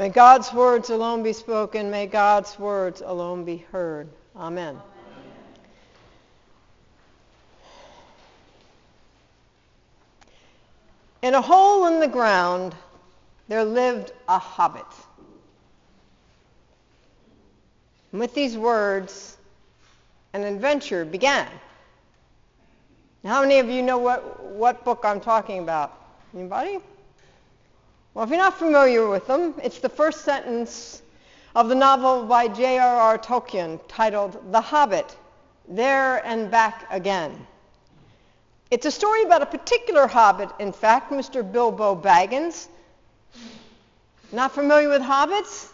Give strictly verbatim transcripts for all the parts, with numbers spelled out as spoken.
May God's words alone be spoken. May God's words alone be heard. Amen. Amen. In a hole in the ground, there lived a hobbit. And with these words, an adventure began. Now, how many of you know what, what book I'm talking about? Anybody? Well, if you're not familiar with them, it's the first sentence of the novel by J R R Tolkien titled The Hobbit, There and Back Again. It's a story about a particular hobbit, in fact, Mister Bilbo Baggins. Not familiar with hobbits?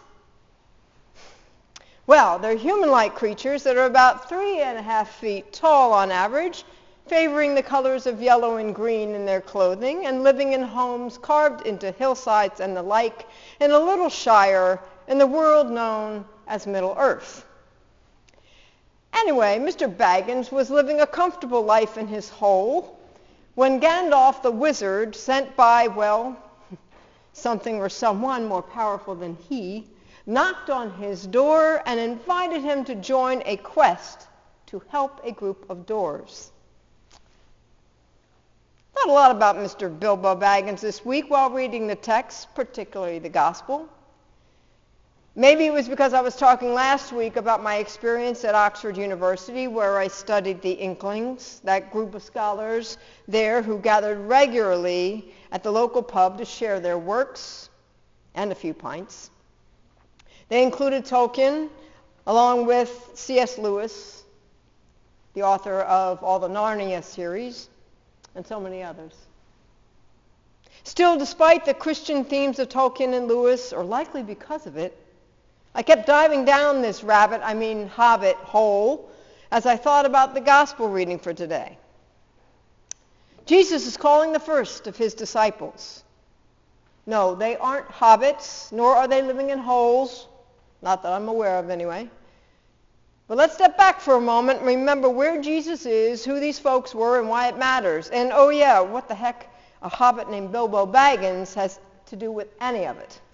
Well, they're human-like creatures that are about three and a half feet tall on average, favoring the colors of yellow and green in their clothing, and living in homes carved into hillsides and the like in a little shire in the world known as Middle-earth. Anyway, Mister Baggins was living a comfortable life in his hole when Gandalf the wizard, sent by, well, something or someone more powerful than he, knocked on his door and invited him to join a quest to help a group of dwarves. Thought a lot about Mister Bilbo Baggins this week while reading the text, particularly the Gospel. Maybe it was because I was talking last week about my experience at Oxford University, where I studied the Inklings, that group of scholars there who gathered regularly at the local pub to share their works and a few pints. They included Tolkien, along with C S Lewis, the author of all the Narnia series, and so many others. Still, despite the Christian themes of Tolkien and Lewis, or likely because of it, I kept diving down this rabbit, I mean hobbit, hole as I thought about the gospel reading for today. Jesus is calling the first of his disciples. No, they aren't hobbits, nor are they living in holes, not that I'm aware of anyway. But let's step back for a moment and remember where Jesus is, who these folks were, and why it matters. And oh yeah, what the heck a hobbit named Bilbo Baggins has to do with any of it.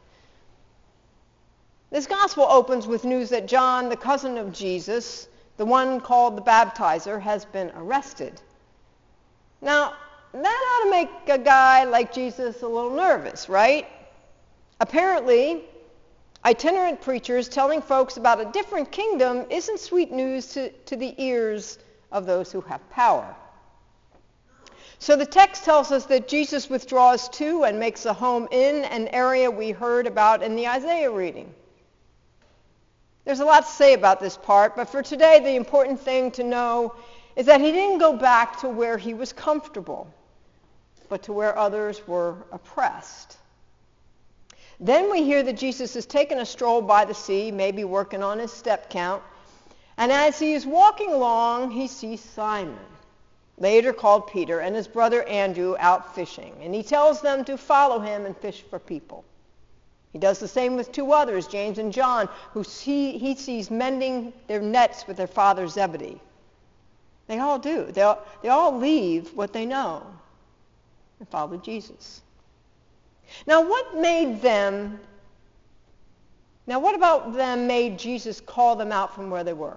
This gospel opens with news that John, the cousin of Jesus, the one called the baptizer, has been arrested. Now, that ought to make a guy like Jesus a little nervous, right? Apparently, itinerant preachers telling folks about a different kingdom isn't sweet news to, to the ears of those who have power. So the text tells us that Jesus withdraws to and makes a home in an area we heard about in the Isaiah reading. There's a lot to say about this part, but for today the important thing to know is that he didn't go back to where he was comfortable, but to where others were oppressed. Then we hear that Jesus has taken a stroll by the sea, maybe working on his step count, and as he is walking along, he sees Simon, later called Peter, and his brother Andrew out fishing, and he tells them to follow him and fish for people. He does the same with two others, James and John, who see, he sees mending their nets with their father Zebedee. They all do. They all, they all leave what they know and follow Jesus. Now, what made them, now what about them made Jesus call them out from where they were?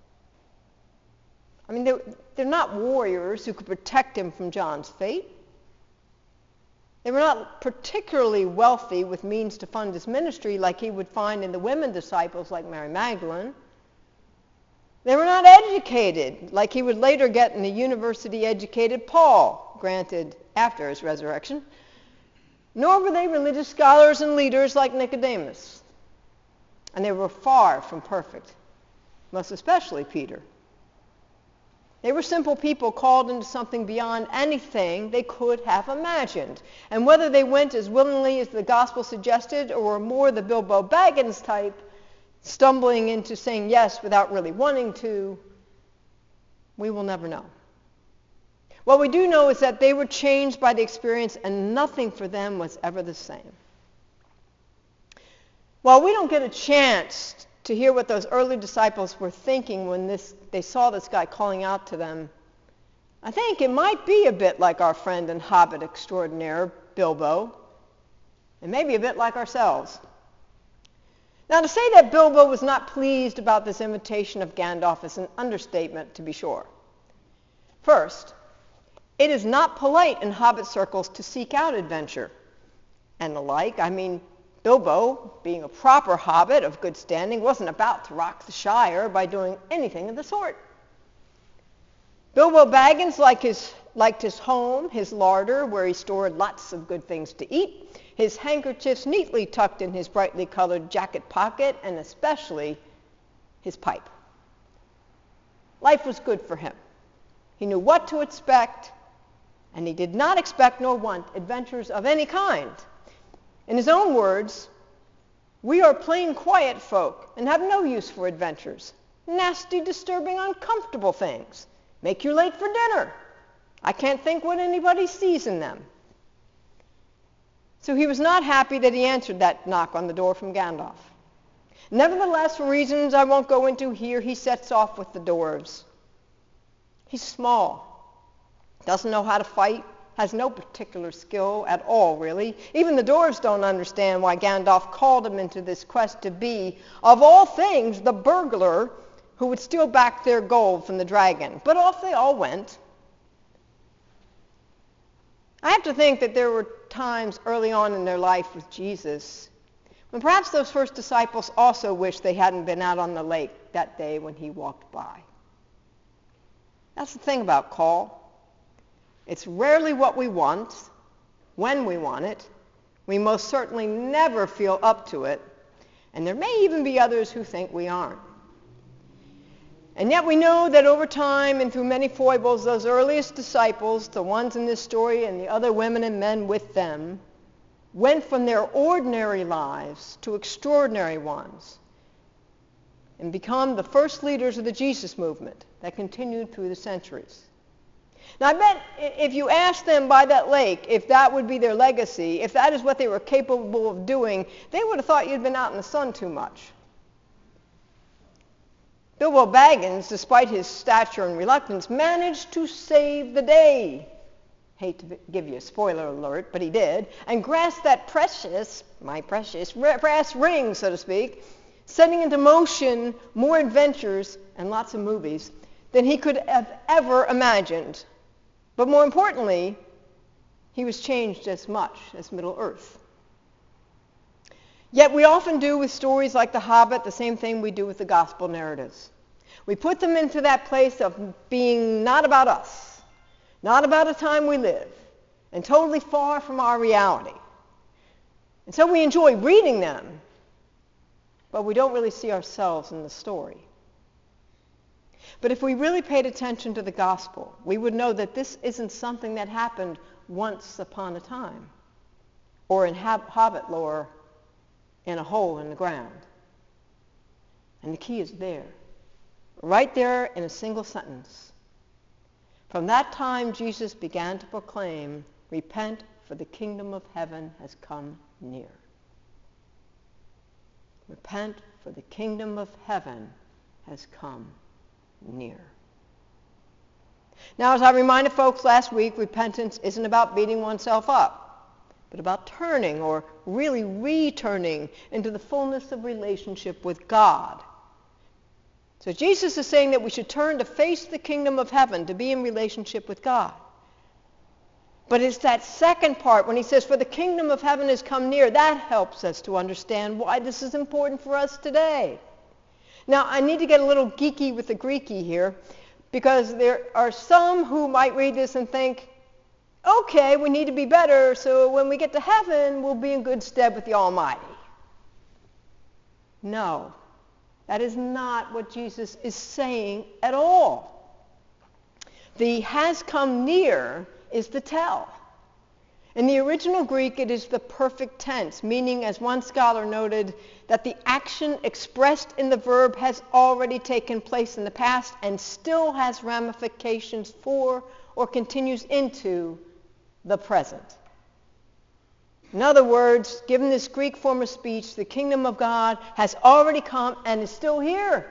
I mean, they're, they're not warriors who could protect him from John's fate. They were not particularly wealthy with means to fund his ministry like he would find in the women disciples like Mary Magdalene. They were not educated like he would later get in the university-educated Paul, granted after his resurrection. Nor were they religious scholars and leaders like Nicodemus. And they were far from perfect, most especially Peter. They were simple people called into something beyond anything they could have imagined. And whether they went as willingly as the gospel suggested or were more the Bilbo Baggins type, stumbling into saying yes without really wanting to, we will never know. What we do know is that they were changed by the experience and nothing for them was ever the same. While we don't get a chance to hear what those early disciples were thinking when this, they saw this guy calling out to them, I think it might be a bit like our friend and hobbit extraordinaire, Bilbo, and maybe a bit like ourselves. Now, to say that Bilbo was not pleased about this invitation of Gandalf is an understatement, to be sure. First, it is not polite in hobbit circles to seek out adventure and the like. I mean, Bilbo, being a proper hobbit of good standing, wasn't about to rock the Shire by doing anything of the sort. Bilbo Baggins liked his, liked his home, his larder, where he stored lots of good things to eat, his handkerchiefs neatly tucked in his brightly colored jacket pocket, and especially his pipe. Life was good for him. He knew what to expect, and he did not expect nor want adventures of any kind. In his own words, "We are plain quiet folk and have no use for adventures. Nasty, disturbing, uncomfortable things. Make you late for dinner. I can't think what anybody sees in them." So he was not happy that he answered that knock on the door from Gandalf. Nevertheless, for reasons I won't go into here, he sets off with the dwarves. He's small, doesn't know how to fight, has no particular skill at all, really. Even the dwarves don't understand why Gandalf called him into this quest to be, of all things, the burglar who would steal back their gold from the dragon. But off they all went. I have to think that there were times early on in their life with Jesus when perhaps those first disciples also wished they hadn't been out on the lake that day when he walked by. That's the thing about call. It's rarely what we want, when we want it. We most certainly never feel up to it, and there may even be others who think we aren't. And yet we know that over time and through many foibles, those earliest disciples, the ones in this story and the other women and men with them, went from their ordinary lives to extraordinary ones and become the first leaders of the Jesus movement that continued through the centuries. Now, I bet if you asked them by that lake if that would be their legacy, if that is what they were capable of doing, they would have thought you'd been out in the sun too much. Bilbo Baggins, despite his stature and reluctance, managed to save the day. Hate to give you a spoiler alert, but he did, and grasped that precious, my precious, brass ring, so to speak, setting into motion more adventures and lots of movies than he could have ever imagined. But more importantly, he was changed as much as Middle-earth. Yet we often do with stories like The Hobbit the same thing we do with the gospel narratives. We put them into that place of being not about us, not about a time we live, and totally far from our reality. And so we enjoy reading them, but we don't really see ourselves in the story. But if we really paid attention to the gospel, we would know that this isn't something that happened once upon a time, or in Hobbit lore, in a hole in the ground. And the key is there, right there in a single sentence. From that time, Jesus began to proclaim, "Repent, for the kingdom of heaven has come near." Repent, for the kingdom of heaven has come near. Now, as I reminded folks last week, repentance isn't about beating oneself up, but about turning, or really returning, into the fullness of relationship with God. So Jesus is saying that we should turn to face the kingdom of heaven, to be in relationship with God. But it's that second part, when he says, "For the kingdom of heaven has come near," that helps us to understand why this is important for us today. Now, I need to get a little geeky with the Greeky here, because there are some who might read this and think, okay, we need to be better, so when we get to heaven, we'll be in good stead with the Almighty. No, that is not what Jesus is saying at all. The has come near is the tell. In the original Greek, it is the perfect tense, meaning, as one scholar noted, that the action expressed in the verb has already taken place in the past and still has ramifications for or continues into the present. In other words, given this Greek form of speech, the kingdom of God has already come and is still here.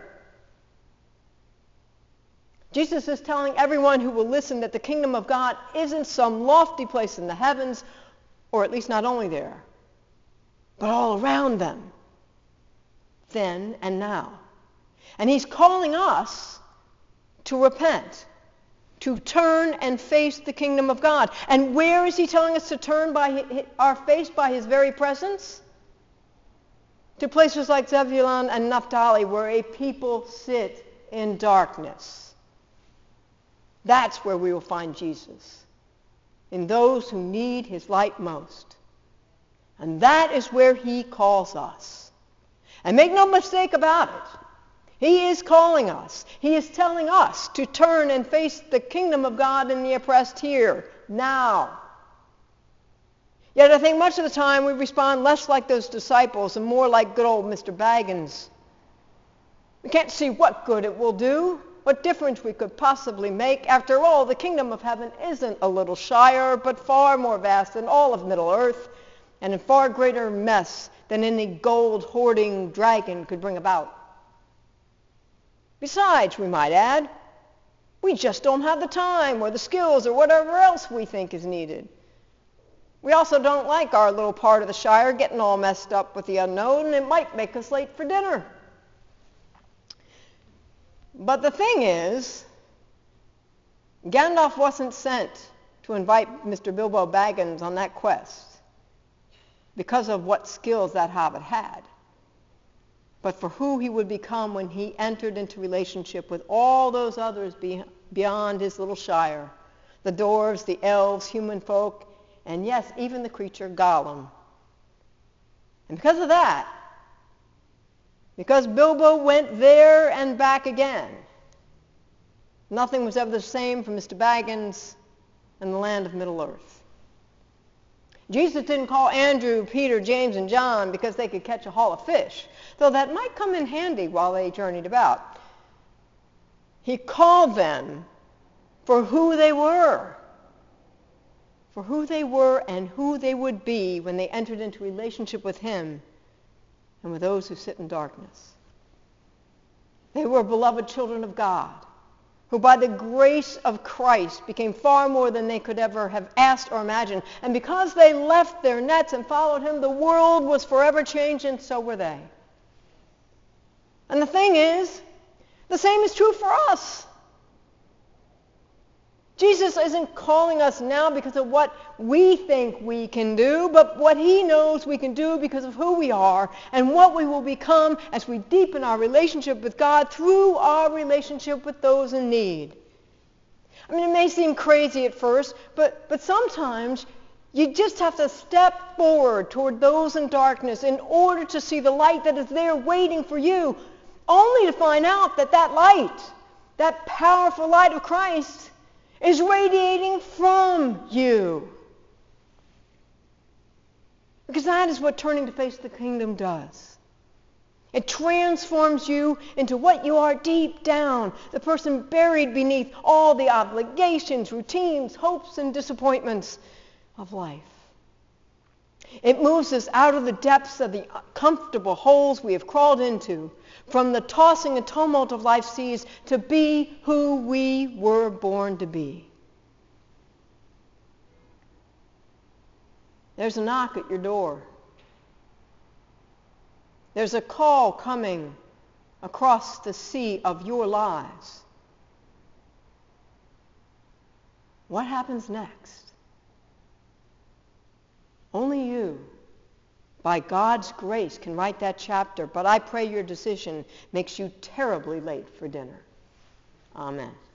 Jesus is telling everyone who will listen that the kingdom of God isn't some lofty place in the heavens, or at least not only there, but all around them. then and now. And he's calling us to repent, to turn and face the kingdom of God. And where is he telling us to turn by our face? By his very presence? To places like Zebulun and Naphtali, where a people sit in darkness. That's where we will find Jesus, in those who need his light most. And that is where he calls us. And make no mistake about it. He is calling us. He is telling us to turn and face the kingdom of God and the oppressed here, now. Yet I think much of the time we respond less like those disciples and more like good old Mister Baggins. We can't see what good it will do, what difference we could possibly make. After all, the kingdom of heaven isn't a little shire, but far more vast than all of Middle Earth, and in far greater mess than any gold-hoarding dragon could bring about. Besides, we might add, we just don't have the time or the skills or whatever else we think is needed. We also don't like our little part of the shire getting all messed up with the unknown, and it might make us late for dinner. But the thing is, Gandalf wasn't sent to invite Mister Bilbo Baggins on that quest because of what skills that hobbit had, but for who he would become when he entered into relationship with all those others be- beyond his little shire, the dwarves, the elves, human folk, and yes, even the creature Gollum. And because of that, because Bilbo went there and back again, nothing was ever the same for Mister Baggins and the land of Middle-earth. Jesus didn't call Andrew, Peter, James, and John because they could catch a haul of fish, though that might come in handy while they journeyed about. He called them for who they were. For who they were and who they would be when they entered into relationship with him and with those who sit in darkness. They were beloved children of God, who by the grace of Christ became far more than they could ever have asked or imagined. And because they left their nets and followed him, the world was forever changed, and so were they. And the thing is, the same is true for us. Jesus isn't calling us now because of what we think we can do, but what he knows we can do because of who we are and what we will become as we deepen our relationship with God through our relationship with those in need. I mean, it may seem crazy at first, but, but sometimes you just have to step forward toward those in darkness in order to see the light that is there waiting for you, only to find out that that light, that powerful light of Christ, is radiating from you. Because that is what turning to face the kingdom does. It transforms you into what you are deep down, the person buried beneath all the obligations, routines, hopes, and disappointments of life. It moves us out of the depths of the comfortable holes we have crawled into, from the tossing and tumult of life's seas, to be who we were born to be. There's a knock at your door. There's a call coming across the sea of your lives. What happens next? Only you, by God's grace, can write that chapter, but I pray your decision makes you terribly late for dinner. Amen.